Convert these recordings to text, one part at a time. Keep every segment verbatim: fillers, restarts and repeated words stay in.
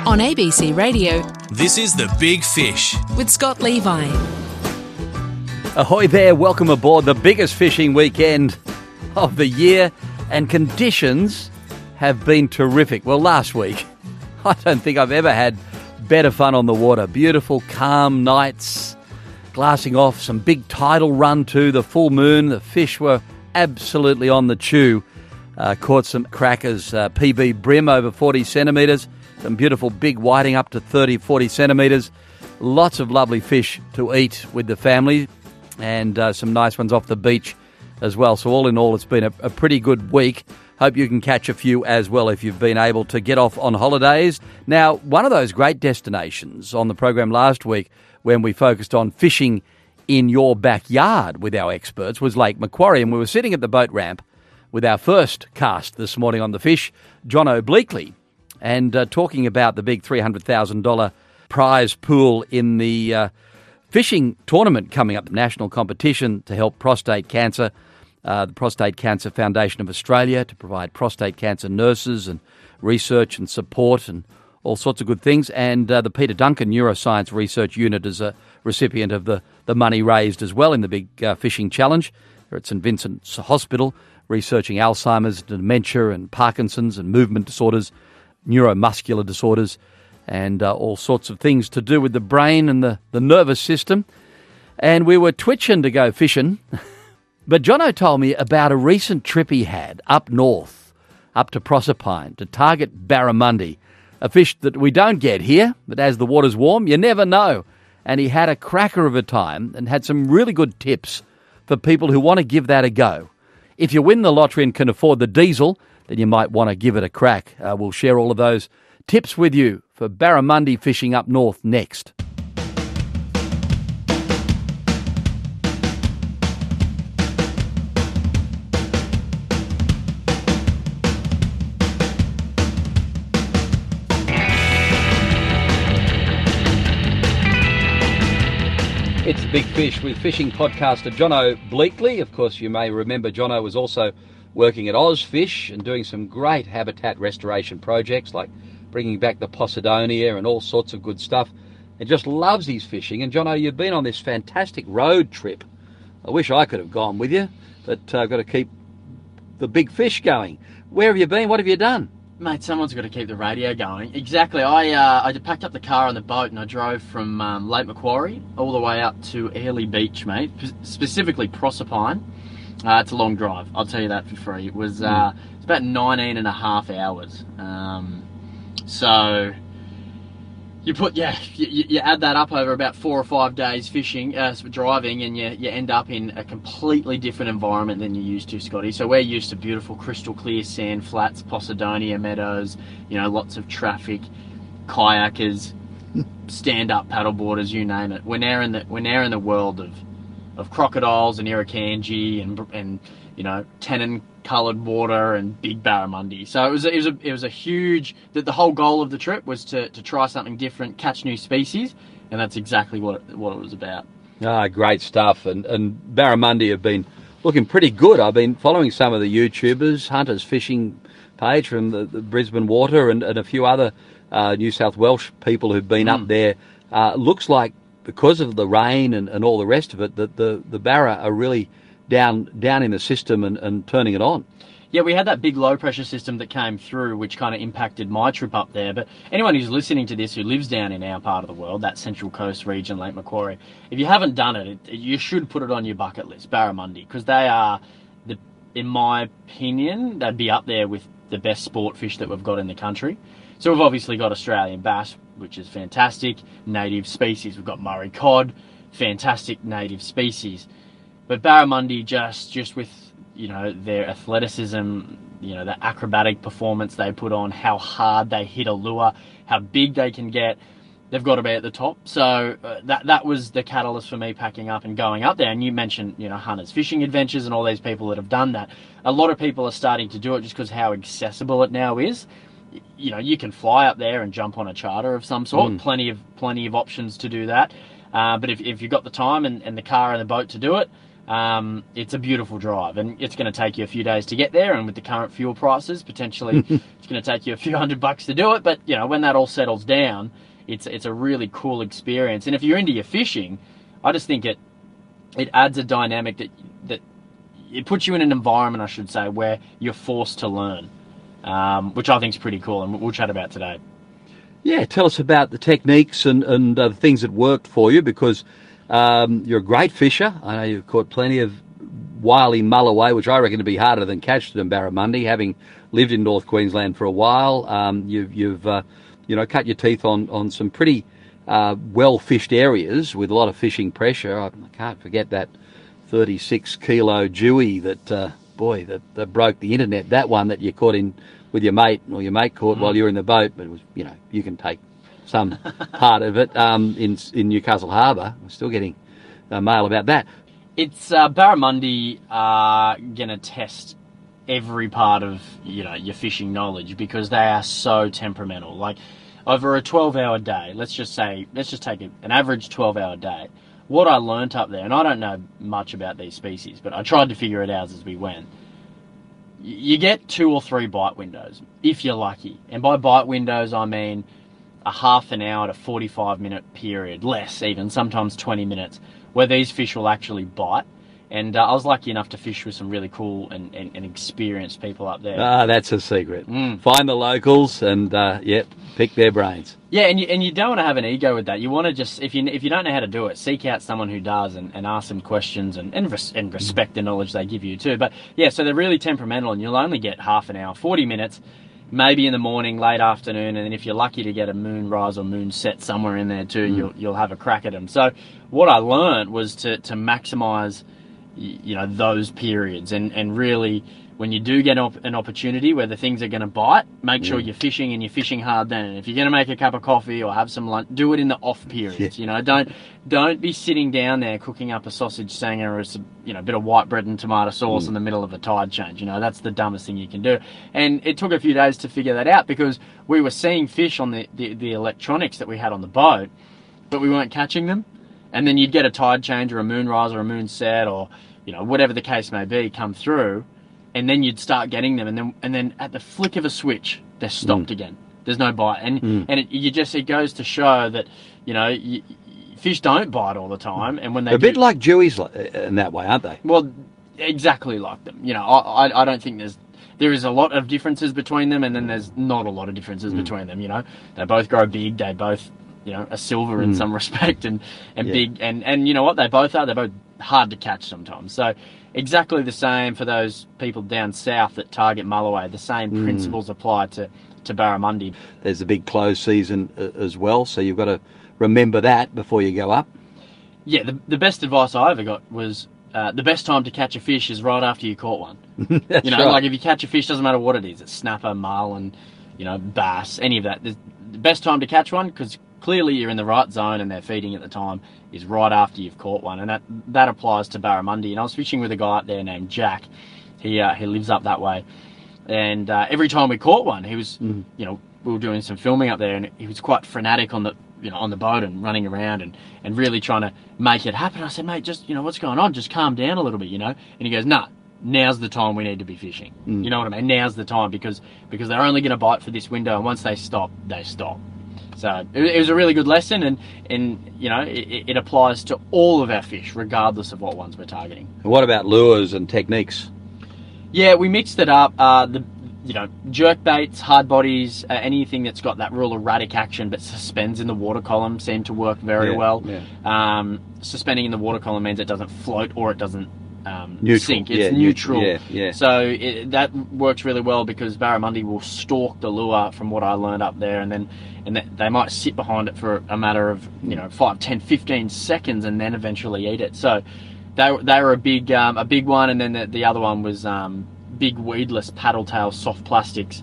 On A B C Radio, This is The Big Fish. with Scott Levi. Ahoy there, welcome aboard the biggest fishing weekend of the year, and conditions have been terrific. Well, last week, I don't think I've ever had better fun on the water. Beautiful, calm nights, glassing off, some big tidal run too, the full moon, the fish were absolutely on the chew. Uh, caught some crackers, uh, P B brim over forty centimetres, some beautiful big whiting up to thirty, forty centimetres. Lots of lovely fish to eat with the family, and uh, some nice ones off the beach as well. So all in all, it's been a, a pretty good week. Hope you can catch a few as well if you've been able to get off on holidays. Now, one of those great destinations on the program last week when we focused on fishing in your backyard with our experts was Lake Macquarie, and we were sitting at the boat ramp with our first cast this morning on the fish, Jono Bleakley, and uh, talking about the big three hundred thousand dollars prize pool in the uh, fishing tournament coming up, the national competition to help prostate cancer, uh, the Prostate Cancer Foundation of Australia, to provide prostate cancer nurses and research and support and all sorts of good things. And uh, the Peter Duncan Neuroscience Research Unit is a recipient of the, the money raised as well in the big uh, fishing challenge. They're at St Vincent's Hospital, researching Alzheimer's, dementia and Parkinson's and movement disorders, neuromuscular disorders, and uh, all sorts of things to do with the brain and the, the nervous system. And we were twitching to go fishing. But Jono told me about a recent trip he had up north, up to Proserpine, to target barramundi, a fish that we don't get here, but as the water's warm, you never know. And he had a cracker of a time and had some really good tips for people who want to give that a go. If you win the lottery and can afford the diesel, then you might want to give it a crack. Uh, we'll share all of those tips with you for barramundi fishing up north next. It's The Big Fish with fishing podcaster Jono Bleakley. Of course, you may remember Jono was also working at Ozfish and doing some great habitat restoration projects like bringing back the Posidonia and all sorts of good stuff. And just loves his fishing. And Jono, you've been on this fantastic road trip. I wish I could have gone with you, but uh, I've got to keep the big fish going. Where have you been? What have you done? Mate, someone's got to keep the radio going. Exactly. I uh, I packed up the car on the boat and I drove from um, Lake Macquarie all the way up to Airlie Beach, mate. P- specifically Proserpine. Uh, it's a long drive. I'll tell you that for free. It was uh, it's about nineteen and a half hours. Um, so you put yeah you, you add that up over about four or five days fishing, uh, driving, and you you end up in a completely different environment than you're used to, Scotty. So we're used to beautiful crystal clear sand flats, Posidonia meadows, you know, lots of traffic, kayakers, stand-up paddleboarders, you name it. We're now in the we're now in the world of of crocodiles and irukandji and and you know tannin coloured water and big barramundi. So it was a, it was a it was a huge that the whole goal of the trip was to to try something different, catch new species, and that's exactly what it, what it was about. Ah, great stuff. And and barramundi have been looking pretty good. I've been following some of the YouTubers, Hunter's Fishing page from the, the Brisbane Water, and, and a few other uh, New South Welsh people who've been mm. up there. Uh, looks like because of the rain and, and all the rest of it, that the, the barra are really down down in the system and, and turning it on. Yeah, we had that big low pressure system that came through, which kind of impacted my trip up there. But anyone who's listening to this who lives down in our part of the world, that Central Coast region, Lake Macquarie, if you haven't done it, it you should put it on your bucket list, barramundi, because they are, the, in my opinion, they'd be up there with the best sport fish that we've got in the country. So we've obviously got Australian bass, which is fantastic, native species. We've got Murray cod, fantastic native species. But barramundi, just just with, you know, their athleticism, you know, the acrobatic performance they put on, how hard they hit a lure, how big they can get, they've got to be at the top. So uh, that that was the catalyst for me packing up and going up there. And you mentioned, you know, Hunter's Fishing Adventures and all these people that have done that. A lot of people are starting to do it just because how accessible it now is. You know, you can fly up there and jump on a charter of some sort. Mm. Plenty of plenty of options to do that. Uh, but if, if you've got the time and, and the car and the boat to do it, Um, it's a beautiful drive, and it's going to take you a few days to get there. And with the current fuel prices, potentially it's going to take you a few hundred bucks to do it. But you know, when that all settles down, it's it's a really cool experience. And if you're into your fishing, I just think it it adds a dynamic that that it puts you in an environment, I should say, where you're forced to learn, um, which I think is pretty cool, and we'll chat about today. Yeah, tell us about the techniques and, and uh, the things that worked for you, because um, you're a great fisher. I know you've caught plenty of wily mulloway, which I reckon to be harder than Catchton and Barramundi, having lived in North Queensland for a while. Um, you've, you've uh, you know, cut your teeth on, on some pretty uh, well-fished areas with a lot of fishing pressure. I, I can't forget that thirty-six kilo Dewey that, uh, boy, that, that broke the internet. That one that you caught in with your mate, or your mate caught mm. while you were in the boat, but it was, you know, you can take some part of it um, in in Newcastle Harbour. I'm still getting a mail about that. It's uh, Barramundi are going to test every part of, you know, your fishing knowledge, because they are so temperamental. Like, over a twelve-hour day, let's just say, let's just take an average twelve-hour day. What I learnt up there, and I don't know much about these species, but I tried to figure it out as we went. You get two or three bite windows, if you're lucky. And by bite windows, I mean a half an hour to forty-five minute period, less even, sometimes twenty minutes, where these fish will actually bite. And uh, I was lucky enough to fish with some really cool and, and, and experienced people up there. Ah, that's a secret. Mm. Find the locals and, uh, yeah, pick their brains. Yeah, and you, and you don't want to have an ego with that. You want to just, if you if you don't know how to do it, seek out someone who does and, and ask them questions and, and, res, and respect the knowledge they give you too. But yeah, so they're really temperamental, and you'll only get half an hour, forty minutes, maybe in the morning, late afternoon, and then if you're lucky to get a moonrise or moon set somewhere in there too, mm. you'll you'll have a crack at them. So what I learned was to, to maximise, you know, those periods, and, and really, when you do get an opportunity where the things are going to bite, make sure mm. you're fishing and you're fishing hard then. And if you're going to make a cup of coffee or have some lunch, do it in the off periods. Yeah. You know, don't don't be sitting down there cooking up a sausage sanger or a, you know, a bit of white bread and tomato sauce mm. in the middle of a tide change. You know, that's the dumbest thing you can do. And it took a few days to figure that out, because we were seeing fish on the, the, the electronics that we had on the boat, but we weren't catching them. And then you'd get a tide change or a moonrise or a moon set or, you know, whatever the case may be, come through, and then you'd start getting them, and then and then at the flick of a switch, they're stopped mm. again. There's no bite, and mm. and it, you just it goes to show that, you know, you, fish don't bite all the time, and when they a do, bit like Deweys in that way, aren't they? Well, exactly like them. You know, I I, I don't think there's there is a lot of differences between them, and then there's not a lot of differences mm. between them. You know, they both grow big, they both, you know, are silver in mm. some respect, and and yeah. big, and and you know what they both are, they're both hard to catch sometimes. So exactly the same for those people down south that target mulloway. The same mm. principles apply to to barramundi. There's a big close season uh, as well, so you've got to remember that before you go up. Yeah, the the best advice I ever got was uh, the best time to catch a fish is right after you caught one. That's you know, right. Like if you catch a fish, doesn't matter what it is, it's snapper, marlin, you know, bass, any of that. The best time to catch one, because clearly you're in the right zone and they're feeding at the time, is right after you've caught one, and that that applies to barramundi. And I was fishing with a guy up there named Jack. He uh, he lives up that way, and uh, every time we caught one, he was, mm. you know, we were doing some filming up there, and he was quite frenetic on the, you know, on the boat and running around and, and really trying to make it happen. I said, mate, just, you know, what's going on? Just calm down a little bit, you know. And he goes, nah, now's the time we need to be fishing. Mm. You know what I mean? Now's the time, because because they're only going to bite for this window, and once they stop, they stop. So it, it was a really good lesson, and, and you know, it, it applies to all of our fish, regardless of what ones we're targeting. What about lures and techniques? Yeah, we mixed it up. Uh, the you know, jerk baits, hard bodies, uh, anything that's got that real erratic action but suspends in the water column seem to work very yeah, well. Yeah. Um, suspending in the water column means it doesn't float or it doesn't um, neutral. sink. It's yeah, neutral. Yeah, yeah. So it, that works really well, because barramundi will stalk the lure, from what I learned up there, and then and they might sit behind it for a matter of, you know, five, ten, fifteen seconds, and then eventually eat it. So they they were a big um, a big one, and then the, the other one was um, big weedless paddle tail soft plastics,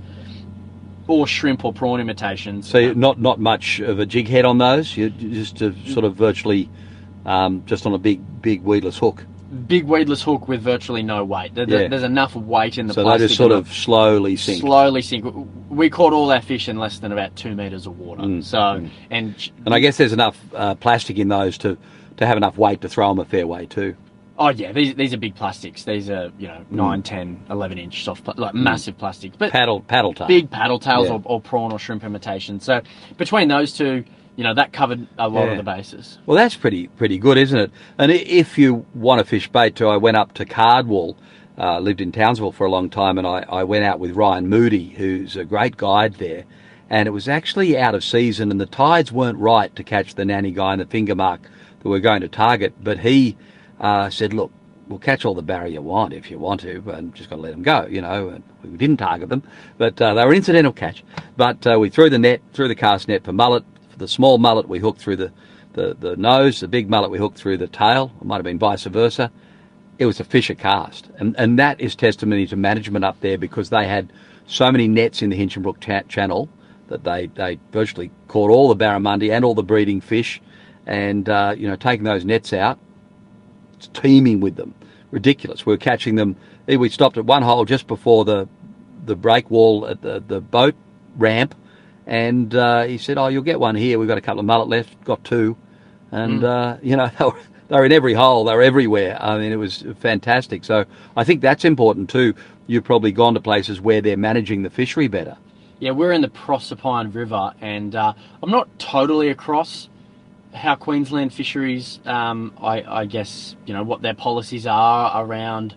or shrimp or prawn imitations. So not not much of a jig head on those. You just uh, sort of virtually um, just on a big big weedless hook. Big weedless hook with virtually no weight. There, yeah. There's enough weight in the so plastic. So they just sort of slowly sink. Slowly sink. We caught all our fish in less than about two metres of water. Mm. So mm. and and I guess there's enough uh, plastic in those to to have enough weight to throw them a fair way too. Oh yeah, these these are big plastics. These are, you know, nine, ten, eleven inch soft, pla- like massive plastics. But Paddle, paddle tail. big paddle tails, Yeah. or, or prawn or shrimp imitation. So between those two, you know, that covered a lot Yeah. of the bases. Well, that's pretty pretty good, isn't it? And i- if you want to fish bait too, I went up to Cardwell, uh, lived in Townsville for a long time, and I, I went out with Ryan Moody, who's a great guide there. And it was actually out of season, and the tides weren't right to catch the nanny guy and the finger mark that we're going to target. But he uh, said, look, we'll catch all the barra you want if you want to, but just got to let them go, you know. And we didn't target them, but uh, they were incidental catch. But uh, we threw the net, threw the cast net for mullet. For the small mullet, we hooked through the, the, the nose. The big mullet, we hooked through the tail. It might have been vice versa. It was a fisher cast. And, and that is testimony to management up there, because they had so many nets in the Hinchinbrook cha- channel that they, they virtually caught all the barramundi and all the breeding fish. And, uh, you know, taking those nets out, it's teeming with them. Ridiculous. We were catching them. We stopped at one hole just before the the break wall at the, the boat ramp, and uh, he said, oh, you'll get one here. We've got a couple of mullet left. Got two. And, mm. uh, you know, they were, they were in every hole. They were everywhere. I mean, it was fantastic. So I think that's important too. You've probably gone to places where they're managing the fishery better. Yeah, we're in the Proserpine River, and uh, I'm not totally across how Queensland fisheries, um, I, I guess, you know, what their policies are around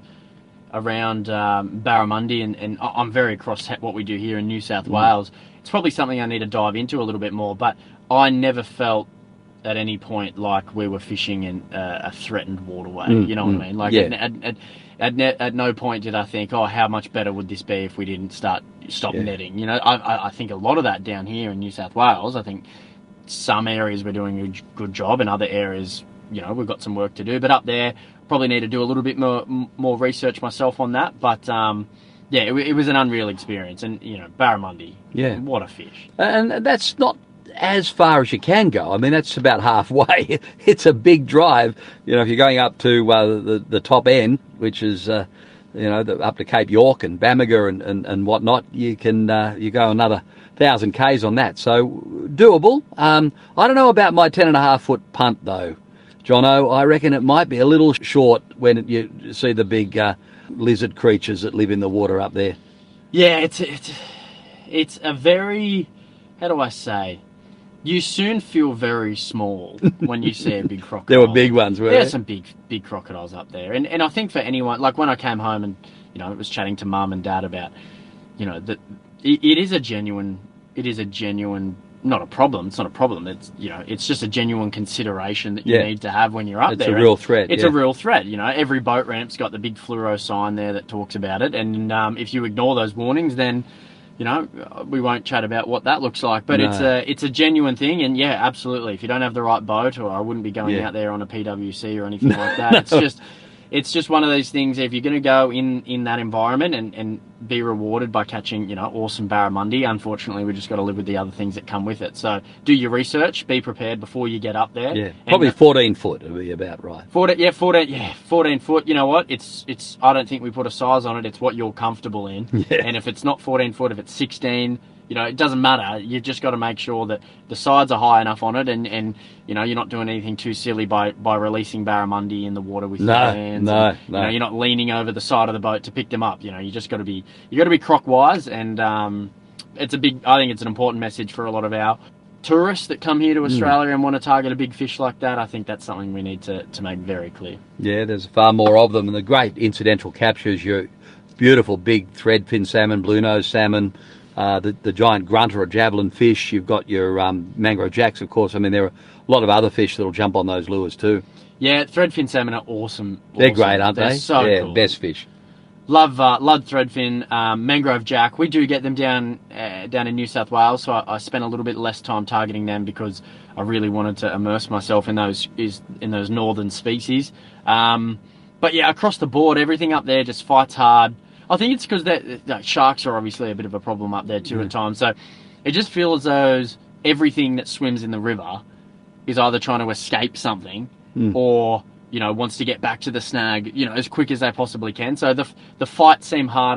around um, barramundi, and, and I'm very across what we do here in New South mm. Wales. It's probably something I need to dive into a little bit more, but I never felt at any point like we were fishing in uh, a threatened waterway. Mm, you know mm, what I mean? Like yeah. at, at, at, ne- at no point did I think, oh, how much better would this be if we didn't start stop yeah. netting? You know, I, I, I think a lot of that down here in New South Wales. I think some areas we're doing a good job, and other areas, you know, we've got some work to do. But up there, probably need to do a little bit more more research myself on that. But um, yeah, it, it was an unreal experience, and you know, barramundi, yeah, what a fish! And that's not as far as you can go. I mean, that's about halfway. It's a big drive. You know, if you're going up to uh, the the top end, which is uh, you know the, up to Cape York and Bamaga and, and, and whatnot, you can uh, you go another thousand k's on that. So doable. Um, I don't know about my ten and a half foot punt though, Jono. I reckon it might be a little short when you see the big uh, lizard creatures that live in the water up there. Yeah, it's it's it's a very, how do I say? You soon feel very small when you see a big crocodile. There were big ones, weren't there? There are some big, big crocodiles up there. And and I think for anyone, like when I came home and, you know, was chatting to mum and dad about, you know, that it, it is a genuine, it is a genuine, not a problem. It's not a problem. It's, you know, it's just a genuine consideration that you yeah. need to have when you're up it's there. It's a real and threat. It's yeah. a real threat. You know, every boat ramp's got the big fluoro sign there that talks about it. And um, if you ignore those warnings, then, you know, we won't chat about what that looks like, but no. it's a it's a genuine thing, and yeah, absolutely. If you don't have the right boat, or I wouldn't be going yeah. out there on a P W C or anything like that. no. It's just it's just one of those things. If you're going to go in, in that environment and, and be rewarded by catching, you know, awesome barramundi, unfortunately, we just got to live with the other things that come with it. So do your research, be prepared before you get up there. Yeah, probably and, fourteen foot would be about right. fourteen, yeah, fourteen, yeah, fourteen foot. You know what? It's it's. I don't think we put a size on it. It's what you're comfortable in. Yeah. And if it's not fourteen foot, if it's sixteen. You know, it doesn't matter. You just got to make sure that the sides are high enough on it, and, and you know, you're not doing anything too silly by, by releasing barramundi in the water with no, your hands. No, and, no, you know, you're not leaning over the side of the boat to pick them up. You know, you just got to be you got to be croc wise, and um, it's a big. I think it's an important message for a lot of our tourists that come here to Australia mm. and want to target a big fish like that. I think that's something we need to, to make very clear. Yeah, there's far more of them, and the great incidental captures. Your beautiful big threadfin salmon, blue nose salmon. Uh, the, the giant grunter or javelin fish. You've got your um, mangrove jacks, of course. I mean, there are a lot of other fish that'll jump on those lures too. Yeah, threadfin salmon are awesome. They're awesome. great, aren't They're they? So yeah, cool. Best fish. Love uh, love threadfin, um, mangrove jack. We do get them down uh, down in New South Wales, so I, I spent a little bit less time targeting them because I really wanted to immerse myself in those is in those northern species. Um, but yeah, across the board, everything up there just fights hard. I think it's because like, sharks are obviously a bit of a problem up there too mm. at times. So it just feels as though everything that swims in the river is either trying to escape something mm. or, you know, wants to get back to the snag, you know, as quick as they possibly can. So the the fights seem harder.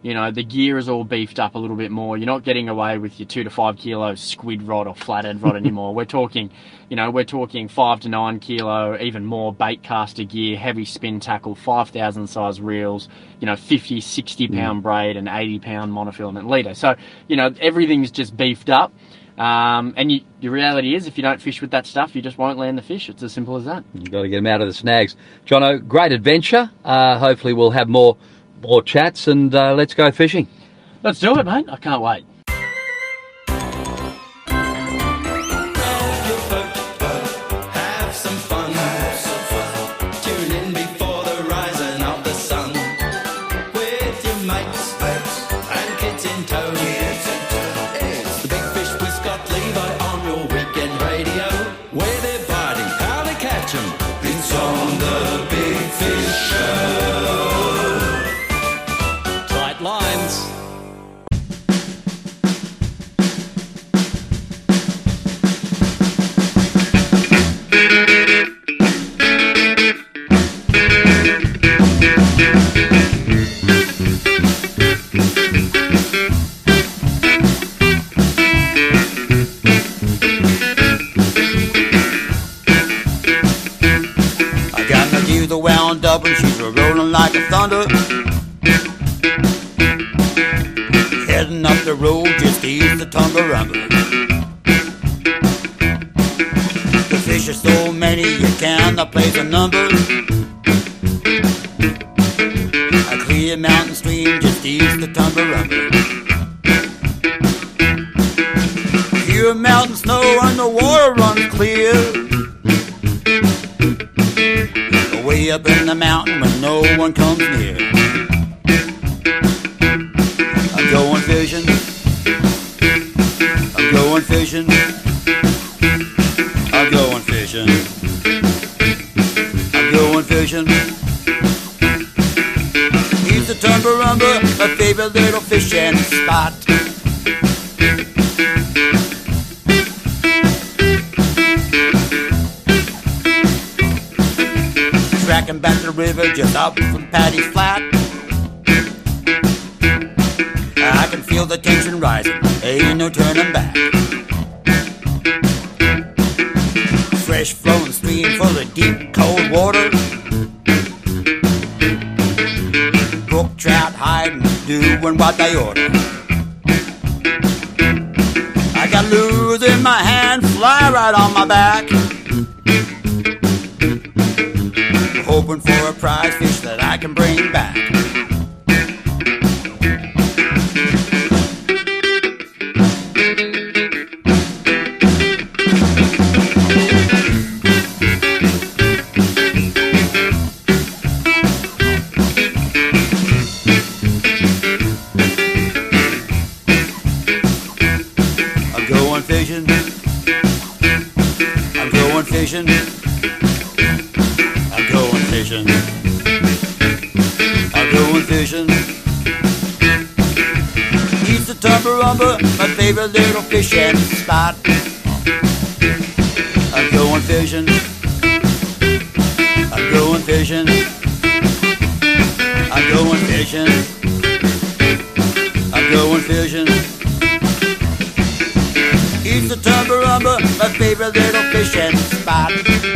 You know, the gear is all beefed up a little bit more. You're not getting away with your two to five kilo squid rod or flathead rod anymore. We're talking, you know, we're talking five to nine kilo, even more bait caster gear, heavy spin tackle, five thousand size reels, you know, fifty, sixty pound mm. braid and eighty pound monofilament leader. So, you know, everything's just beefed up. Um, and you, the reality is, if you don't fish with that stuff, you just won't land the fish. It's as simple as that. You've got to get them out of the snags. Jono, great adventure. Uh, hopefully we'll have more more chats, and uh, let's go fishing. Let's do it, mate. I can't wait. Have some fun. Tune in before the rising of the sun with your mates and kids in tow. It's the Big Fish with Scott Levi on your weekend radio. Where they're biting, how they catch 'em. It's on the Big Fish Show. Lines. I got my gears wound up and she's rolling like a thunder. Heading up the road just east of Tumbarumba. The fish are so many you cannot place a number. A clear mountain stream just east of Tumbarumba. Pure mountain snow and the water runs clear. Way up in the mountain when no one comes near. I'm going fishing, I'm going fishing, I'm going fishing, I'm going fishing. East of Tumbarumba, my favorite little fishing spot. Tracking back the river just up from Paddy's Flat. I can feel the tension rising, ain't no turning back. Fresh flowing stream full of deep cold water. Brook trout hiding, doing what they order. I got lures in my hand, fly right on my back. Hoping for a prize fish that I can bring back. I'm going fishing. I'm going fishing. I'm going fishing. I'm going fishing. East of Tumbarumba, my favorite little fishing spot. I'm going fishing. I'm going fishing. I'm going fishing. I'm going fishing. East of Tumbarumba, my favorite little fishing spot.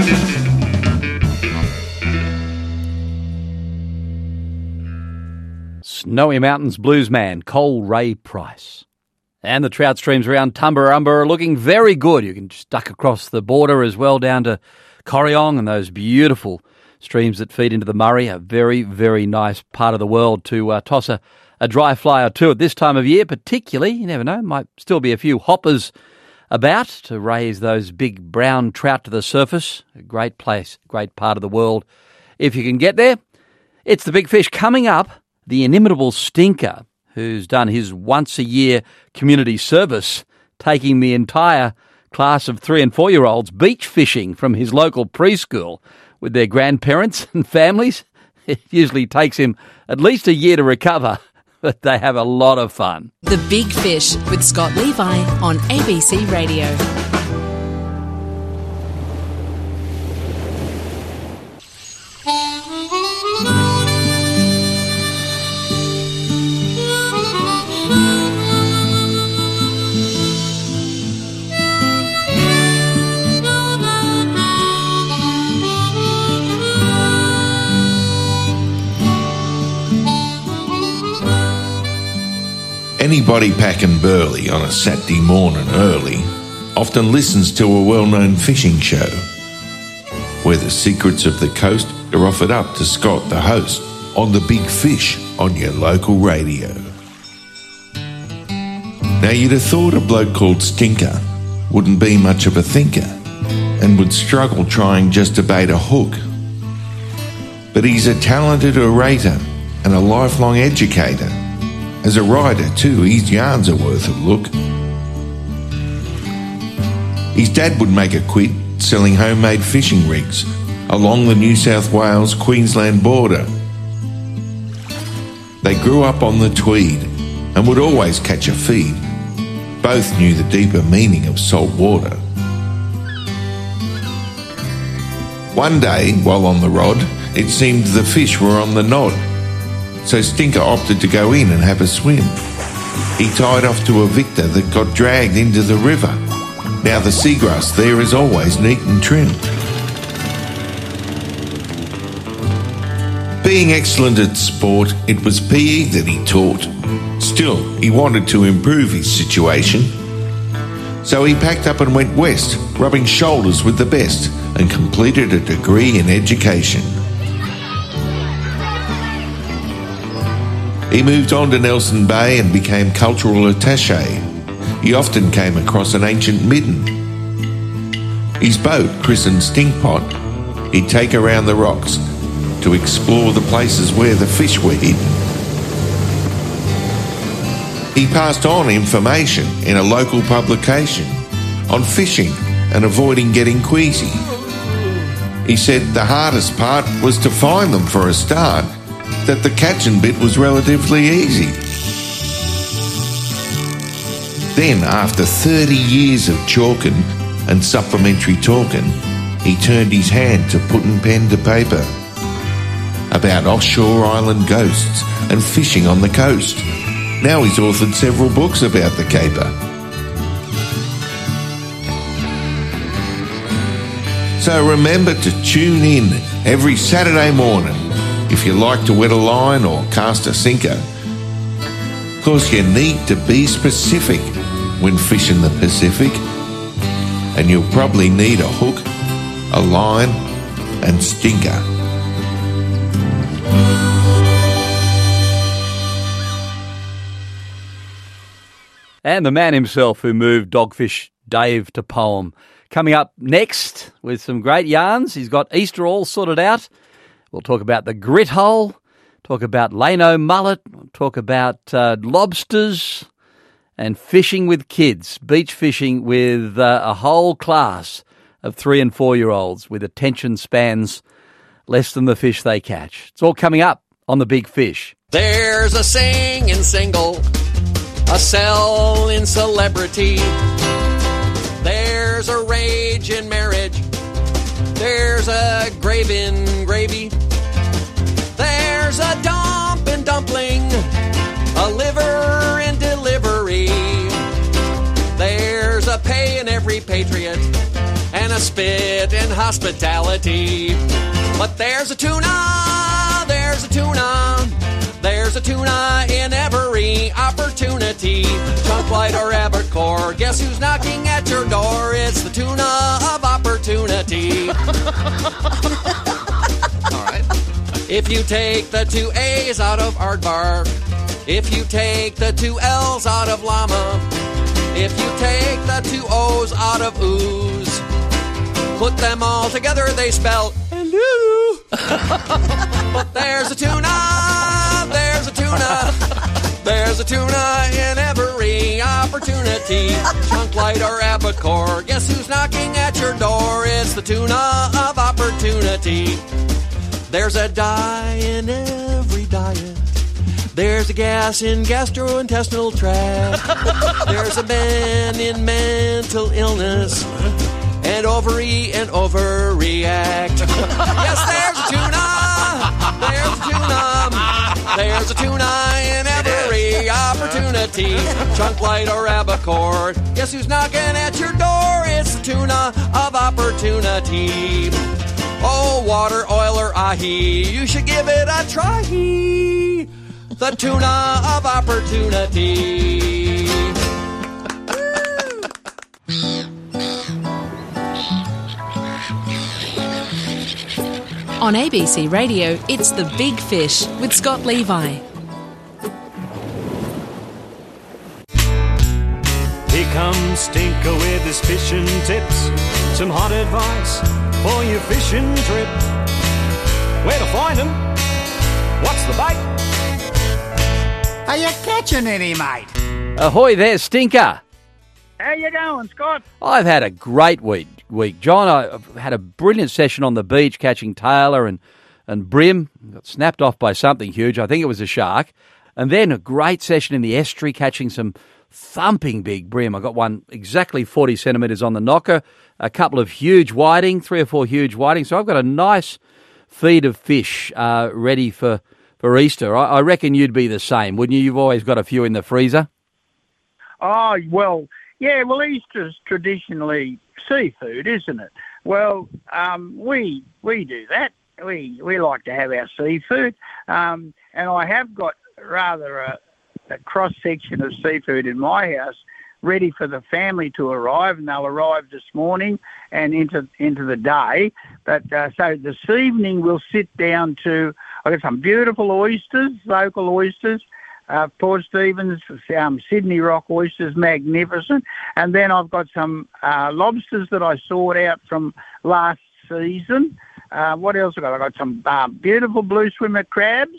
Snowy Mountains bluesman Cole Ray Price. And the trout streams around Tumbarumba are looking very good. You can just duck across the border as well down to Corryong and those beautiful streams that feed into the Murray. A very, very nice part of the world to uh, toss a, a dry fly or two at this time of year, particularly. You never know, might still be a few hoppers about to raise those big brown trout to the surface. A great place, great part of the world if you can get there. It's the Big Fish. Coming up, the inimitable Stinker, who's done his once-a-year community service, taking the entire class of three- and four-year-olds beach fishing from his local preschool with their grandparents and families. It usually takes him at least a year to recover, but they have a lot of fun. The Big Fish with Scott Levi on A B C Radio. Anybody packing burley on a Saturday morning early often listens to a well-known fishing show where the secrets of the coast are offered up to Scott, the host, on The Big Fish on your local radio. Now, you'd have thought a bloke called Stinker wouldn't be much of a thinker and would struggle trying just to bait a hook. But he's a talented orator and a lifelong educator. As a writer, too, his yarns are worth a look. His dad would make a quid selling homemade fishing rigs along the New South Wales-Queensland border. They grew up on the Tweed and would always catch a feed. Both knew the deeper meaning of salt water. One day, while on the rod, it seemed the fish were on the nod. So Stinker opted to go in and have a swim. He tied off to a victor that got dragged into the river. Now the seagrass there is always neat and trim. Being excellent at sport, it was P E that he taught. Still, he wanted to improve his situation. So he packed up and went west, rubbing shoulders with the best, and completed a degree in education. He moved on to Nelson Bay and became cultural attaché. He often came across an ancient midden. His boat, christened Stinkpot, he'd take around the rocks to explore the places where the fish were hidden. He passed on information in a local publication on fishing and avoiding getting queasy. He said the hardest part was to find them for a start, that the catching bit was relatively easy. Then, after thirty years of chalking and supplementary talking, he turned his hand to putting pen to paper about offshore island ghosts and fishing on the coast. Now he's authored several books about the caper. So remember to tune in every Saturday morning if you like to wet a line or cast a sinker. Cause you need to be specific when fishing the Pacific, and you'll probably need a hook, a line and stinker. And the man himself who moved Dogfish Dave to poem. Coming up next with some great yarns. He's got Easter all sorted out. We'll talk about the grit hole, talk about Lano mullet, talk about uh, lobsters and fishing with kids, beach fishing with uh, a whole class of three and four-year-olds with attention spans less than the fish they catch. It's all coming up on The Big Fish. There's a singing single, a selling celebrity. There's a rage in marriage. There's a grave in gravy. There's a dump in dumpling, a liver in delivery. There's a pay in every patriot and a spit in hospitality. But there's a tuna, there's a tuna, there's a tuna in every opportunity. Chunk light or albacore, guess who's knocking at your door? It's the tuna of opportunity. All right. If you take the two A's out of aardvark, if you take the two L's out of llama, if you take the two O's out of ooze, put them all together, they spell hello. But there's a tuna, there's a tuna, there's a tuna in every opportunity. Chunk light or albacore, guess who's knocking at your door? It's the tuna of opportunity. There's a dye in every diet. There's a gas in gastrointestinal tract. There's a man in mental illness and overeat and overreact. Yes, there's a tuna. There's a tuna. There's a tuna in every opportunity. Chunk light or albacore. Guess who's knocking at your door? It's the tuna of opportunity. Oh, water, oil, or ahi, you should give it a try. the tuna of opportunity. On A B C Radio, it's The Big Fish with Scott Levi. Here comes Stinker with his fishing tips. Some hot advice for your fishing trip. Where to find them? What's the bait? Are you catching any, mate? Ahoy there, Stinker. How you going, Scott? I've had a great week, week. John, I had a brilliant session on the beach catching tailor and, and brim. Got snapped off by something huge. I think it was a shark. And then a great session in the estuary catching some thumping big brim. I got one exactly forty centimetres on the knocker, a couple of huge whiting, three or four huge whiting. So I've got a nice feed of fish uh, ready for, for Easter. I, I reckon you'd be the same, wouldn't you? You've always got a few in the freezer. Oh, well, yeah, well, Easter's traditionally seafood, isn't it? Well, um, we we do that. We we like to have our seafood. Um, and I have got rather a, a cross-section of seafood in my house ready for the family to arrive, and they'll arrive this morning and into into the day. But uh, so this evening we'll sit down to, I've got some beautiful oysters, local oysters, uh, Port Stephens, um, Sydney Rock oysters, magnificent. And then I've got some uh, lobsters that I sought out from last season. Uh, what else have I got? I've got some um, beautiful blue swimmer crabs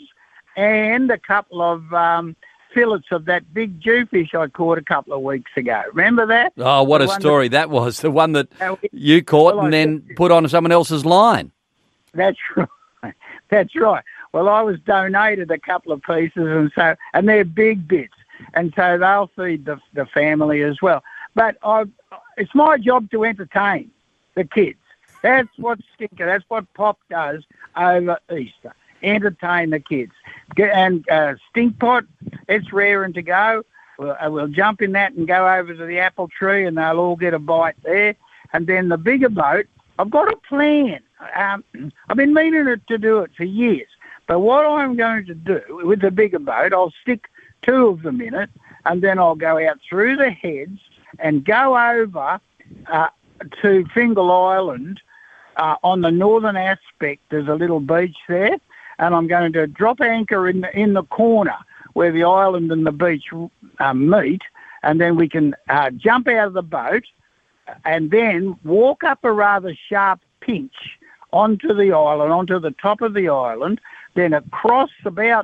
and a couple of um, fillets of that big jewfish I caught a couple of weeks ago. Remember that? Oh, what The a one story that- that was. The one that Uh, you caught well, and I- then put on someone else's line. That's right. That's right. Well, I was donated a couple of pieces, and so and they're big bits, and so they'll feed the the family as well. But I, it's my job to entertain the kids. That's what Stinker. That's what Pop does over Easter. Entertain the kids. Get, and uh, Stink Pot, it's raring to go. We'll, uh, we'll jump in that and go over to the apple tree, and they'll all get a bite there. And then the bigger boat, I've got a plan. Um, I've been meaning to do it for years. But what I'm going to do with the bigger boat, I'll stick two of them in it, and then I'll go out through the heads and go over uh, to Fingal Island. Uh, on the northern aspect, there's a little beach there, and I'm going to drop anchor in the, in the corner where the island and the beach uh, meet, and then we can uh, jump out of the boat and then walk up a rather sharp pinch onto the island, onto the top of the island, then across about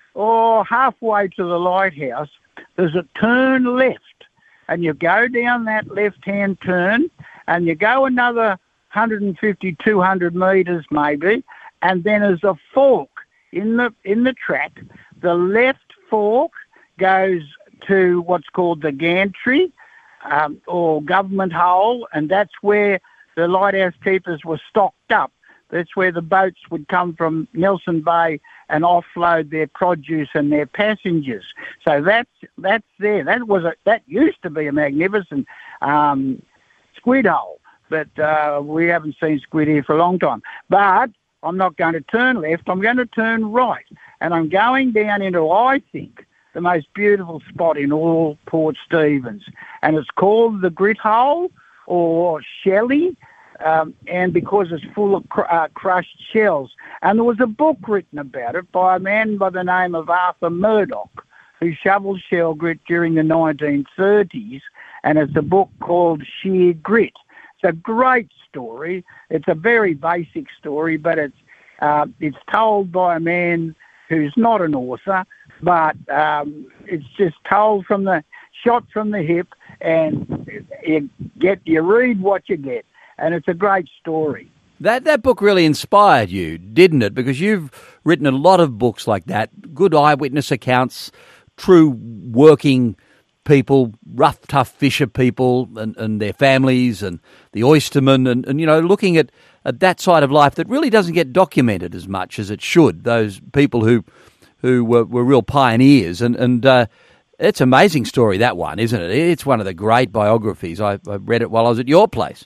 oh, halfway to the lighthouse, there's a turn left, and you go down that left-hand turn, and you go another one fifty, two hundred metres maybe, and then there's a fork in the in the track. The left fork goes to what's called the gantry um, or government hole, and that's where the lighthouse keepers were stocked up. That's where the boats would come from Nelson Bay and offload their produce and their passengers. So that's that's there. That was a, that used to be a magnificent um, squid hole, but uh, we haven't seen squid here for a long time. But I'm not going to turn left. I'm going to turn right, and I'm going down into, I think, the most beautiful spot in all Port Stephens, and it's called the Grit Hole or Shelley. Um, and because it's full of cr- uh, crushed shells. And there was a book written about it by a man by the name of Arthur Murdoch, who shoveled shell grit during the nineteen thirties, and it's a book called Sheer Grit. It's a great story. It's a very basic story, but it's uh, it's told by a man who's not an author, but um, it's just told from the shot from the hip, and you get you read what you get. And it's a great story. That that book really inspired you, didn't it? Because you've written a lot of books like that, good eyewitness accounts, true working people, rough, tough fisher people and, and their families and the oystermen and, and you know, looking at, at that side of life that really doesn't get documented as much as it should, those people who who were, were real pioneers. And, and uh, it's an amazing story, that one, isn't it? It's one of the great biographies. I, I read it while I was at your place.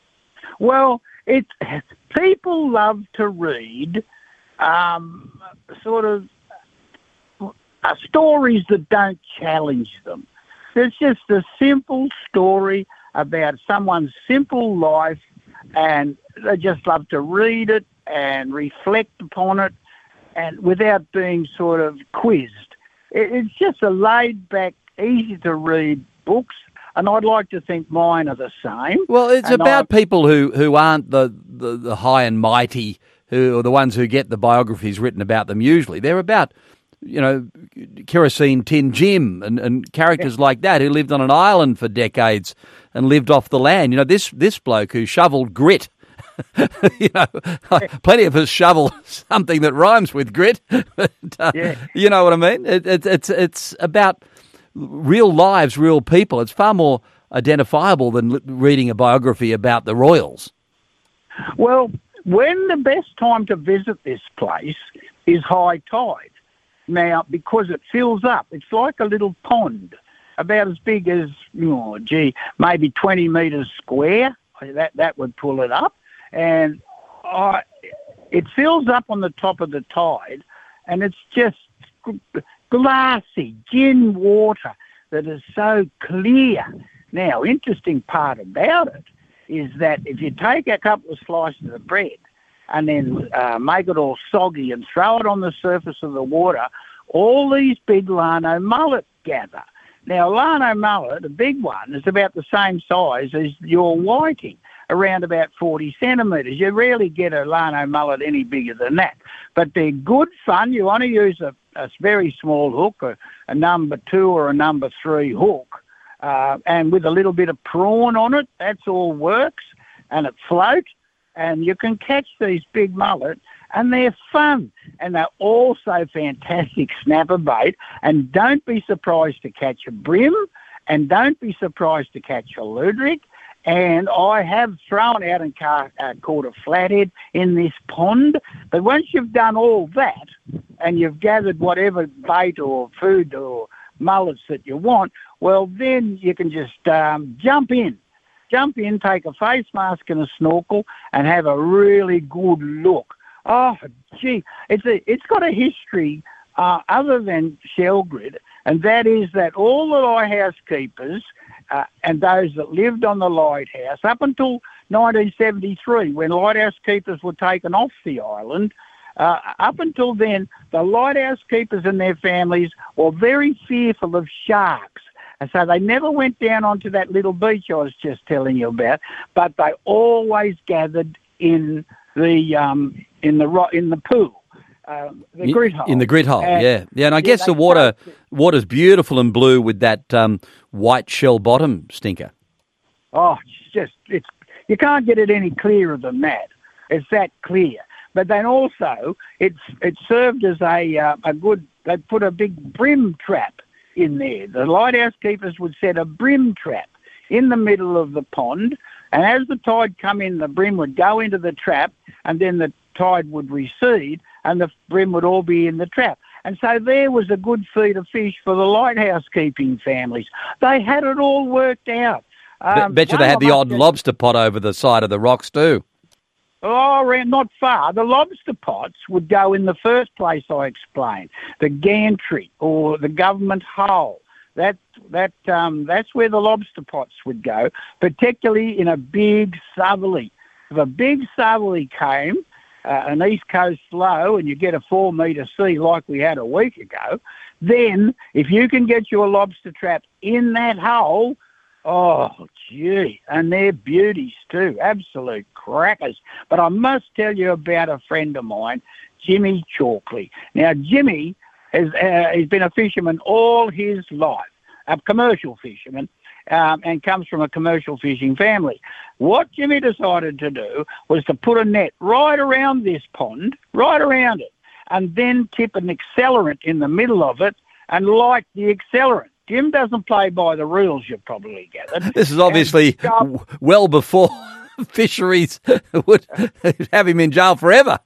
Well, it's people love to read um, sort of uh, stories that don't challenge them. It's just a simple story about someone's simple life, and they just love to read it and reflect upon it, and without being sort of quizzed. It, it's just a laid-back, easy-to-read books, and I'd like to think mine are the same. Well, it's and about I, people who, who aren't the, the, the high and mighty, who are the ones who get the biographies written about them usually. They're about, you know, Kerosene Tin Jim and, and characters yeah. like that who lived on an island for decades and lived off the land. You know, this this bloke who shoveled grit. you know, plenty of us shovel something that rhymes with grit. But, uh, yeah. You know what I mean? It, it, it's it's about real lives, real people. It's far more identifiable than reading a biography about the royals. Well, when the best time to visit this place is high tide. Now, because it fills up, it's like a little pond, about as big as, oh, gee, maybe twenty metres square. That that would pull it up. And I, it fills up on the top of the tide, and it's just glassy gin water that is so clear. Now, interesting part about it is that if you take a couple of slices of bread and then uh, make it all soggy and throw it on the surface of the water, all these big Larno mullet gather. Now, Larno mullet, a big one, is about the same size as your whiting, around about forty centimetres. You rarely get a Larno mullet any bigger than that. But they're good fun. You want to use a, a very small hook, a, a number two or a number three hook, uh, and with a little bit of prawn on it, that's all works, and it floats, and you can catch these big mullet, and they're fun, and they're also fantastic snapper bait, and don't be surprised to catch a brim, and don't be surprised to catch a luderick. And I have thrown out and ca- uh, caught a flathead in this pond. But once you've done all that and you've gathered whatever bait or food or mullets that you want, well, then you can just um, jump in. Jump in, take a face mask and a snorkel and have a really good look. Oh, gee, it's a, it's got a history uh, other than shell grit, and that is that all the lighthouse keepers Uh, and those that lived on the lighthouse up until nineteen seventy-three, when lighthouse keepers were taken off the island. Uh, up until then, the lighthouse keepers and their families were very fearful of sharks. And so they never went down onto that little beach I was just telling you about, but they always gathered in the um, in the ro- in the pool. Uh, the grit hole. In the grit hole, and, yeah. Yeah, and I yeah, guess the water water's beautiful and blue with that um, white shell bottom, Stinker. Oh, it's just, it's you can't get it any clearer than that. It's that clear. But then also, it's it served as a uh, a good, they put a big brim trap in there. The lighthouse keepers would set a brim trap in the middle of the pond, and as the tide come in, the brim would go into the trap, and then the tide would recede, and the brim would all be in the trap. And so there was a good feed of fish for the lighthouse keeping families. They had it all worked out. Um, Bet you they had the odd just, lobster pot over the side of the rocks too. Oh, around, not far. The lobster pots would go in the first place I explained, the gantry or the government hole. That that um, that's where the lobster pots would go, particularly in a big southerly. If a big southerly came, Uh, an east coast low, and you get a four metre sea like we had a week ago, then if you can get your lobster trap in that hole, oh, gee, and they're beauties too, absolute crackers. But I must tell you about a friend of mine, Jimmy Chalkley. Now, Jimmy has uh, he's been a fisherman all his life, a commercial fisherman, Um, and comes from a commercial fishing family. What Jimmy decided to do was to put a net right around this pond, right around it, and then tip an accelerant in the middle of it and light the accelerant. Jim doesn't play by the rules, you've probably gathered. This is obviously w- well before fisheries would have him in jail forever.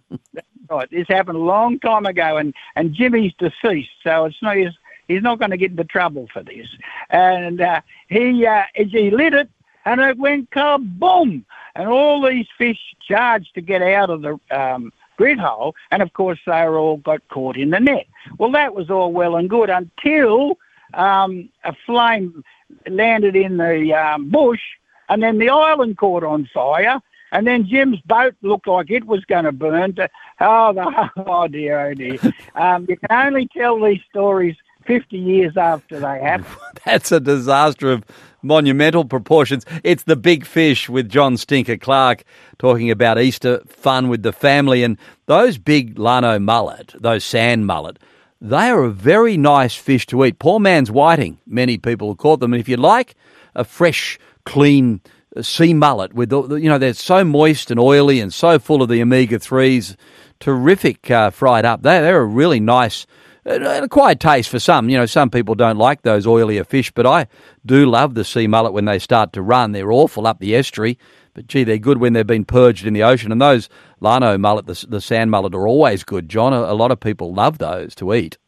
Right, this happened a long time ago, and, and Jimmy's deceased, so it's not his... He's not going to get into trouble for this. And uh, he uh, he lit it, and it went kaboom! And all these fish charged to get out of the um, grit hole, and of course they were all got caught in the net. Well, that was all well and good until um, a flame landed in the um, bush, and then the island caught on fire, and then Jim's boat looked like it was going to burn. To, oh, the, oh dear, oh dear. Um, you can only tell these stories fifty years after they happen. That's a disaster of monumental proportions. It's The Big Fish with John Stinker Clark talking about Easter fun with the family. And those big Lano mullet, those sand mullet, they are a very nice fish to eat. Poor man's whiting, many people have caught them. And if you like a fresh, clean sea mullet, with the, you know, they're so moist and oily and so full of the omega threes, terrific uh, fried up. They, they're a really nice, an acquired taste for some. You know, some people don't like those oilier fish, but I do love the sea mullet when they start to run. They're awful up the estuary, but gee, they're good when they've been purged in the ocean. And those Lano mullet, the, the sand mullet, are always good, John. A, a lot of people love those to eat.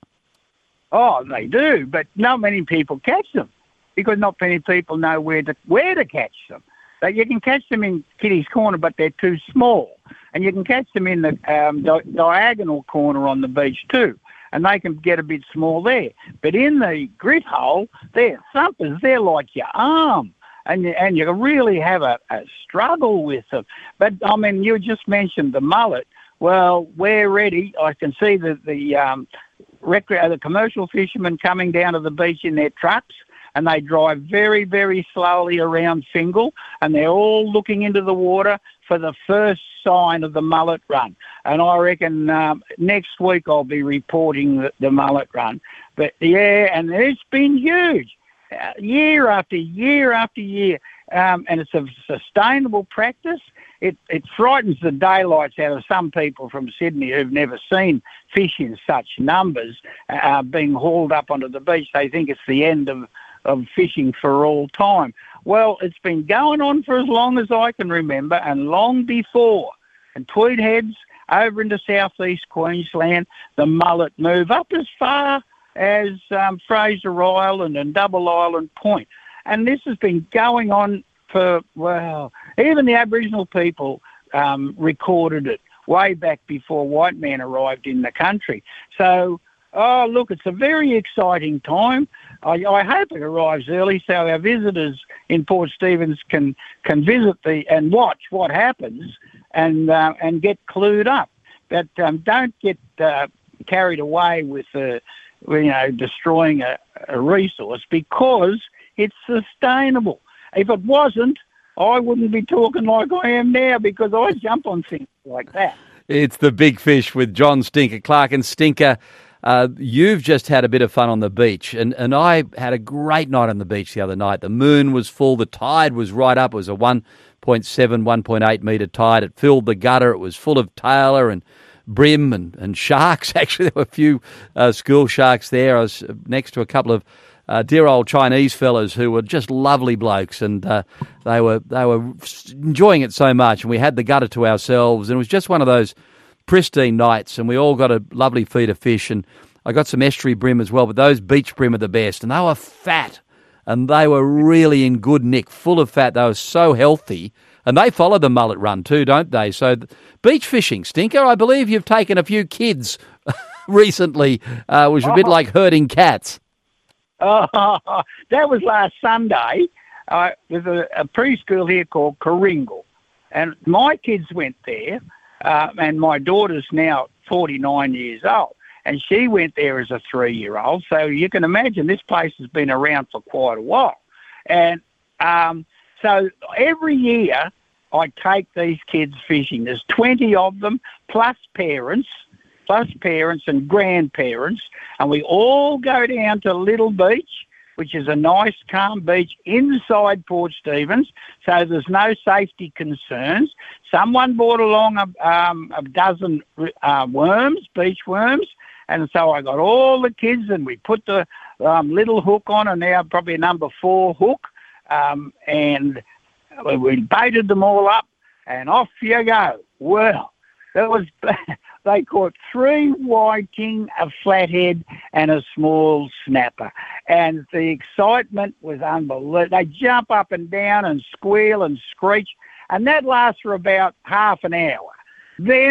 Oh, they do, but not many people catch them because not many people know where to where to catch them. So you can catch them in Kitty's Corner, but they're too small. And you can catch them in the um, di- diagonal corner on the beach too. And they can get a bit small there. But in the grit hole, they're thumpers. They're like your arm. And you, and you really have a, a struggle with them. But, I mean, you just mentioned the mullet. Well, we're ready. I can see the, the, um, recre- the commercial fishermen coming down to the beach in their trucks, and they drive very, very slowly around Fingal, and they're all looking into the water for the first sign of the mullet run. And I reckon um, next week I'll be reporting the, the mullet run. But, yeah, and it's been huge, uh, year after year after year, um, and it's a sustainable practice. It, it frightens the daylights out of some people from Sydney who've never seen fish in such numbers uh, being hauled up onto the beach. They think it's the end of of fishing for all time. Well, it's been going on for as long as I can remember and long before. And Tweed Heads over into southeast Queensland, the mullet move up as far as um, Fraser Island and Double Island Point. And this has been going on for, well, even the Aboriginal people um, recorded it way back before white men arrived in the country. So, oh, look, it's a very exciting time. I, I hope it arrives early so our visitors in Port Stephens can, can visit the and watch what happens and uh, and get clued up. But um, don't get uh, carried away with uh, you know destroying a, a resource because it's sustainable. If it wasn't, I wouldn't be talking like I am now because I jump on things like that. It's The Big Fish with John Stinker Clark. And Stinker, Uh, you've just had a bit of fun on the beach, and, and I had a great night on the beach the other night. The moon was full, the tide was right up. It was a one point seven, one point eight metre tide. It filled the gutter. It was full of tailor and brim and, and sharks. Actually, there were a few uh, school sharks there. I was next to a couple of uh, dear old Chinese fellas who were just lovely blokes, and uh, they were they were enjoying it so much. And we had the gutter to ourselves, and it was just one of those pristine nights, and we all got a lovely feed of fish, and I got some estuary brim as well, but those beach brim are the best, and they were fat, and they were really in good nick, full of fat. They were so healthy, and they follow the mullet run too, don't they? So beach fishing, Stinker, I believe you've taken a few kids recently, uh, which was a bit like herding cats. Oh, that was last Sunday. Uh, there's a, a preschool here called Coringal, and my kids went there. Uh, and my daughter's now forty-nine years old, and she went there as a three-year-old. So you can imagine this place has been around for quite a while. And um, so every year I take these kids fishing. There's twenty of them, plus parents, plus parents and grandparents, and we all go down to Little Beach, which is a nice, calm beach inside Port Stephens, so there's no safety concerns. Someone brought along a, um, a dozen uh, worms, beach worms, and so I got all the kids, and we put the um, little hook on, and now probably a number four hook, um, and we baited them all up, and off you go. Well, that was... They caught three whiting, a flathead, and a small snapper. And the excitement was unbelievable. They jump up and down and squeal and screech, and that lasts for about half an hour. Then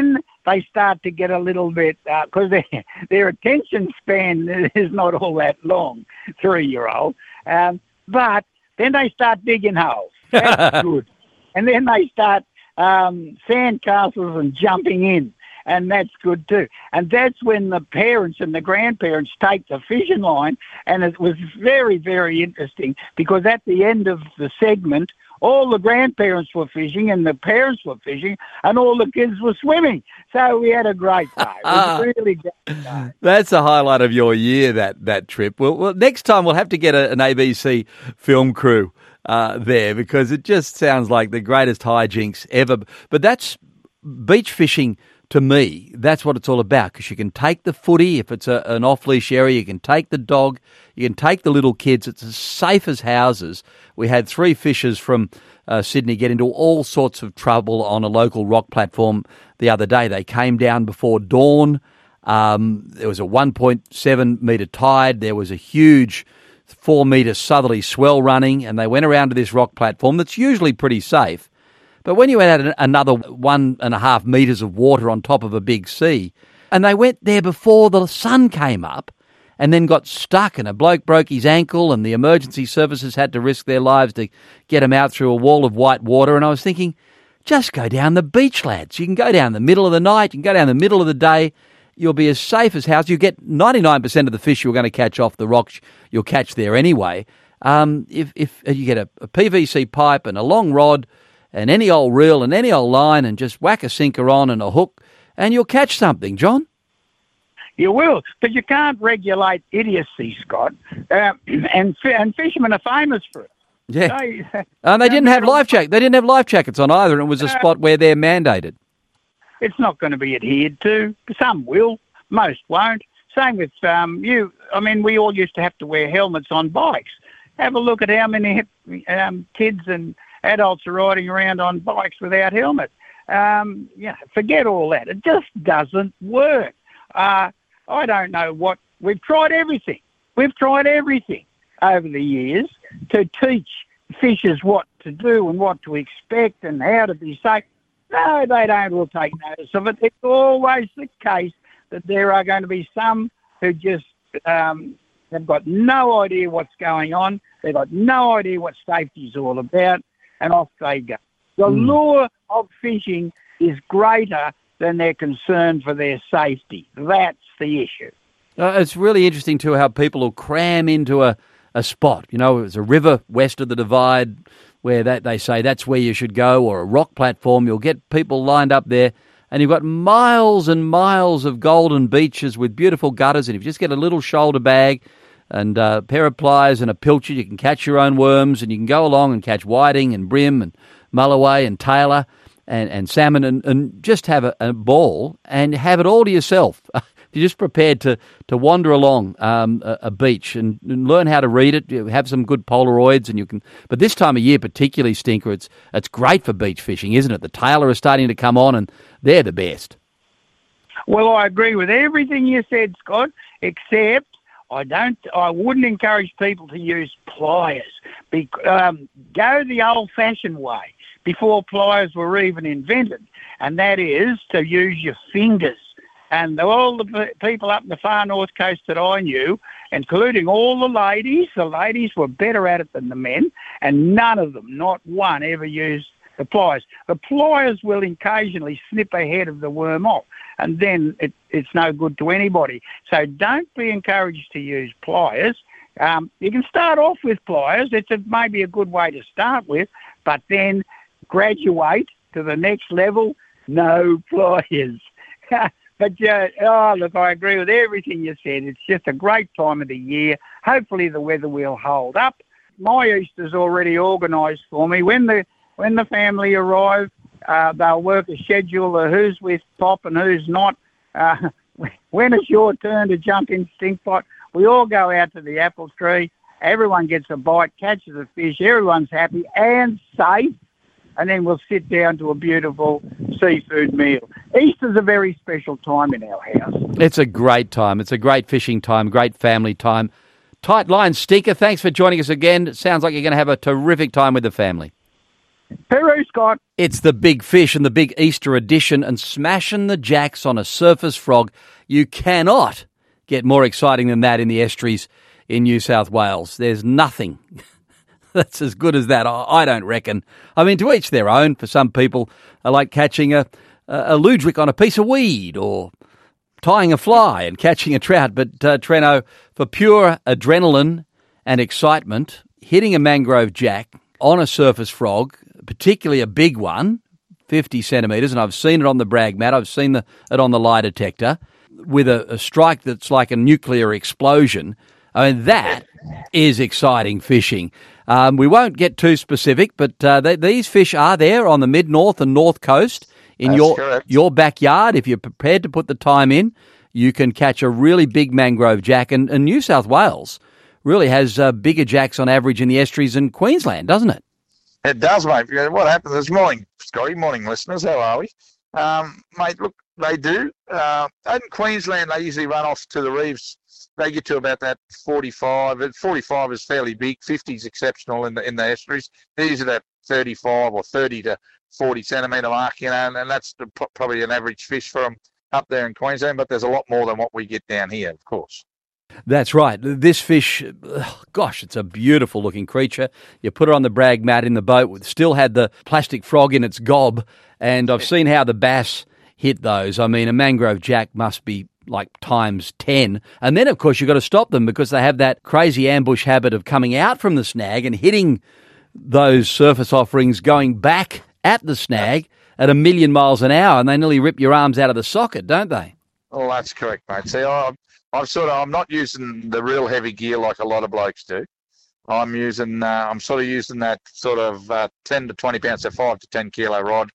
they start to get a little bit, because uh, their, their attention span is not all that long, three-year-old. Um, but then they start digging holes. That's good. And then they start um, sand castles and jumping in. And that's good too. And that's when the parents and the grandparents take the fishing line. And it was very, very interesting because at the end of the segment, all the grandparents were fishing and the parents were fishing and all the kids were swimming. So we had a great day. It was really great day. That's a highlight of your year, that, that trip. Well, well, next time we'll have to get a, an A B C film crew uh, there because it just sounds like the greatest hijinks ever. But that's beach fishing. To me, that's what it's all about because you can take the footy if it's a, an off-leash area, you can take the dog, you can take the little kids. It's as safe as houses. We had three fishers from uh, Sydney get into all sorts of trouble on a local rock platform the other day. They came down before dawn. Um, there was a one point seven metre tide. There was a huge four metre southerly swell running, and they went around to this rock platform that's usually pretty safe. But when you add another one and a half metres of water on top of a big sea, and they went there before the sun came up and then got stuck and a bloke broke his ankle and the emergency services had to risk their lives to get him out through a wall of white water. And I was thinking, just go down the beach, lads. You can go down the middle of the night, you can go down the middle of the day. You'll be as safe as house. You get ninety-nine percent of the fish you're going to catch off the rocks you'll catch there anyway. Um, if, if you get a, a P V C pipe and a long rod, and any old reel and any old line and just whack a sinker on and a hook and you'll catch something, John. You will, but you can't regulate idiocy, Scott. Uh, and and fishermen are famous for it. Yeah. They, and they didn't have life jack. They didn't have life jackets on either, and it was a uh, spot where they're mandated. It's not going to be adhered to. Some will, most won't. Same with um, you. I mean, we all used to have to wear helmets on bikes. Have a look at how many um, kids and adults are riding around on bikes without helmets. Um, yeah, forget all that. It just doesn't work. Uh, I don't know what... We've tried everything. We've tried everything over the years to teach fishers what to do and what to expect and how to be safe. No, they don't will take notice of it. It's always the case that there are going to be some who just um, have got no idea what's going on. They've got no idea what safety is all about. And off they go. The mm. lure of fishing is greater than their concern for their safety. That's the issue. Uh, it's really interesting, too, how people will cram into a, a spot. You know, there's a river west of the Divide where that they say that's where you should go, or a rock platform. You'll get people lined up there, and you've got miles and miles of golden beaches with beautiful gutters, and if you just get a little shoulder bag and a pair of pliers and a pilchard, you can catch your own worms, and you can go along and catch whiting and brim and mulloway and tailor and, and salmon and, and just have a, a ball and have it all to yourself. You're just prepared to, to wander along um, a, a beach and, and learn how to read it. You have some good Polaroids, and you can. But this time of year, particularly, Stinker, it's it's great for beach fishing, isn't it? The tailor is starting to come on, and they're the best. Well, I agree with everything you said, Scott, except I don't. I wouldn't encourage people to use pliers. Be, um, go the old-fashioned way before pliers were even invented, and that is to use your fingers. And all the people up in the far north coast that I knew, including all the ladies, the ladies were better at it than the men, and none of them, not one, ever used the pliers. The pliers will occasionally snip a head of the worm off, and then it, it's no good to anybody. So don't be encouraged to use pliers. Um, you can start off with pliers. It's a, maybe a good way to start with, but then graduate to the next level, no pliers. But, uh, oh, look, I agree with everything you said. It's just a great time of the year. Hopefully the weather will hold up. My Easter's already organised for me. When the when the family arrive, uh, they'll work a schedule of who's with Pop and who's not. Uh, when it's your turn to jump in Stinkpot, we all go out to the apple tree. Everyone gets a bite, catches a fish. Everyone's happy and safe. And then we'll sit down to a beautiful seafood meal. Easter's a very special time in our house. It's a great time. It's a great fishing time, great family time. Tight line, Stinker, thanks for joining us again. It sounds like you're going to have a terrific time with the family. Peru, Scott. It's the big fish and the big Easter edition and smashing the jacks on a surface frog. You cannot get more exciting than that in the estuaries in New South Wales. There's nothing that's as good as that, I don't reckon. I mean, to each their own. For some people, I like catching a, a ludwig on a piece of weed or tying a fly and catching a trout. But, uh, Treno, for pure adrenaline and excitement, hitting a mangrove jack on a surface frog, particularly a big one, fifty centimetres, and I've seen it on the brag mat, I've seen the, it on the lie detector, with a, a strike that's like a nuclear explosion. I mean, that is exciting fishing. Um, we won't get too specific, but uh, they, these fish are there on the mid-north and north coast in That's your correct. your backyard. If you're prepared to put the time in, you can catch a really big mangrove jack. And, and New South Wales really has uh, bigger jacks on average in the estuaries than Queensland, doesn't it? It does, mate. What happened this morning, Scotty? Morning, listeners. How are we? Um, mate, look, they do. Uh, in Queensland, they usually run off to the reefs. They get to about that forty-five. forty-five is fairly big. fifty is exceptional in the in the estuaries. These are that thirty-five or thirty to forty centimetre mark, you know, and, and that's the, probably an average fish for them up there in Queensland. But there's a lot more than what we get down here, of course. That's right. This fish, oh, gosh, it's a beautiful looking creature. You put it on the brag mat in the boat, still had the plastic frog in its gob, and I've seen how the bass hit those. I mean, a mangrove jack must be like times ten. And then, of course, you've got to stop them because they have that crazy ambush habit of coming out from the snag and hitting those surface offerings, going back at the snag at a million miles an hour, and they nearly rip your arms out of the socket, don't they? Oh, that's correct, mate. See, I, I've sort of, I'm not using the real heavy gear like a lot of blokes do. I'm using, uh, I'm sort of using that sort of uh, ten to twenty pounds, so five to ten kilo rod.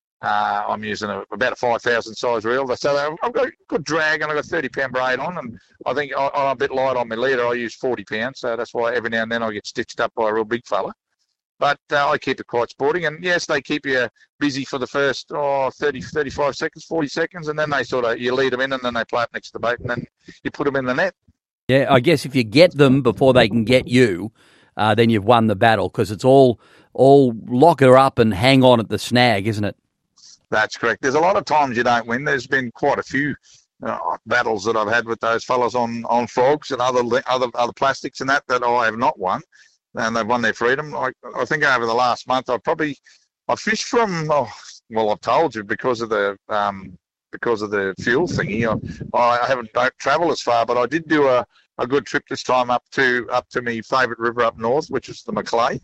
Uh, I'm using a, about a five thousand size reel. So I've got a good drag and I've got thirty pound braid on, and I think I, I'm a bit light on my leader. I use forty pounds, so that's why every now and then I get stitched up by a real big fella. But uh, I keep it quite sporting, and yes, they keep you busy for the first oh, thirty, thirty-five seconds, forty seconds, and then they sort of, you lead them in and then they play up next to the boat and then you put them in the net. Yeah, I guess if you get them before they can get you, uh, then you've won the battle because it's all, all lock her up and hang on at the snag, isn't it? That's correct. There's a lot of times you don't win. There's been quite a few uh, battles that I've had with those fellas on, on frogs and other other other plastics and that that I have not won, and they've won their freedom. I, I think over the last month I probably I fished from oh, well I've told you because of the um, because of the fuel thingy. I, I haven't don't travel as far, but I did do a, a good trip this time up to up to my favourite river up north, which is the Macleay.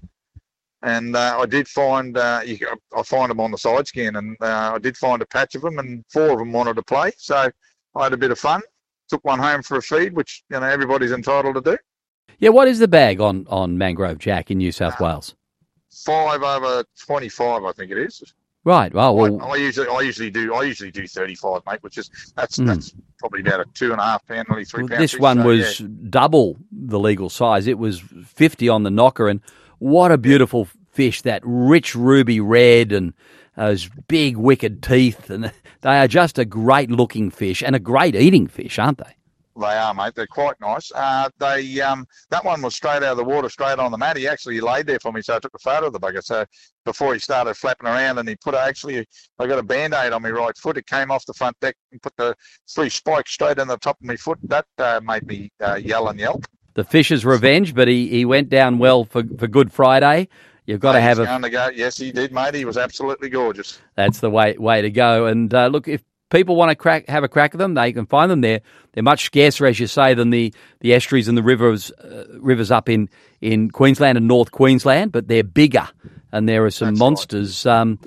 And uh, I did find, uh, you, I find them on the side scan, and uh, I did find a patch of them, and four of them wanted to play. So I had a bit of fun. Took one home for a feed, which you know everybody's entitled to do. Yeah, what is the bag on, on mangrove jack in New South uh, Wales? Five over twenty-five, I think it is. Right. Oh, well, I, I usually, I usually do, I usually do thirty-five, mate, which is that's mm. that's probably about a two and a half pound, nearly three well, pound. This fish, one so, was yeah. double the legal size. It was fifty on the knocker, and what a beautiful fish, that rich ruby red and those big wicked teeth. And they are just a great looking fish and a great eating fish, aren't they? They are, mate. They're quite nice. Uh, they um, that one was straight out of the water, straight on the mat. He actually laid there for me, so I took a photo of the bugger. So before he started flapping around, and he put actually, I got a band-aid on my right foot. It came off the front deck and put the three spikes straight on the top of my foot. That uh, made me uh, yell and yelp. The fish's revenge, but he, he went down well for, for Good Friday. You've got to have a. Going to go. Yes, he did, mate. He was absolutely gorgeous. That's the way way to go. And uh, look, if people want to crack, have a crack at them, they can find them there. They're much scarcer, as you say, than the, the estuaries and the rivers uh, rivers up in, in Queensland and North Queensland, but they're bigger, and there are some That's monsters. Right. Um,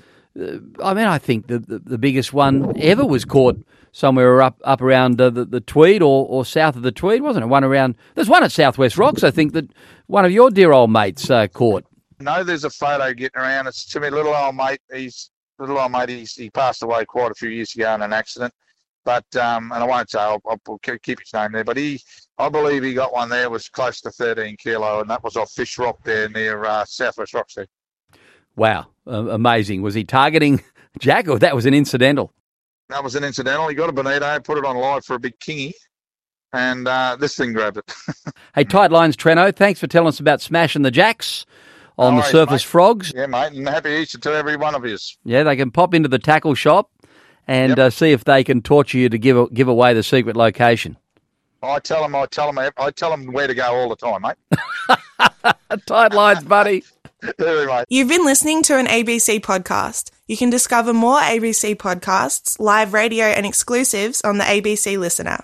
I mean, I think the, the, the biggest one ever was caught somewhere up up around uh, the, the Tweed or, or south of the Tweed, wasn't it? One around. There's one at Southwest Rocks, I think, that one of your dear old mates uh, caught. No, there's a photo getting around. It's to me, little old mate. He's little old mate. He's, he passed away quite a few years ago in an accident. But um, and I won't say. I'll, I'll keep his name there. But he, I believe he got one there. Was close to thirteen kilo, and that was off Fish Rock there near uh, Southwest Rocks there. Wow, uh, amazing! Was he targeting Jack, or that was an incidental? That was an incidental. He got a bonito, put it on live for a big kingy, and uh, this thing grabbed it. Hey, tight lines, Treno. Thanks for telling us about smashing the jacks on No the worries, surface mate. frogs. Yeah, mate, and happy Easter to every one of you. Yeah, they can pop into the tackle shop and Yep. uh, see if they can torture you to give a, give away the secret location. I tell them, I tell them, I tell them where to go all the time, mate. Tight lines, buddy. Really, mate. You've been listening to an A B C podcast. You can discover more A B C podcasts, live radio and exclusives on the A B C Listen app.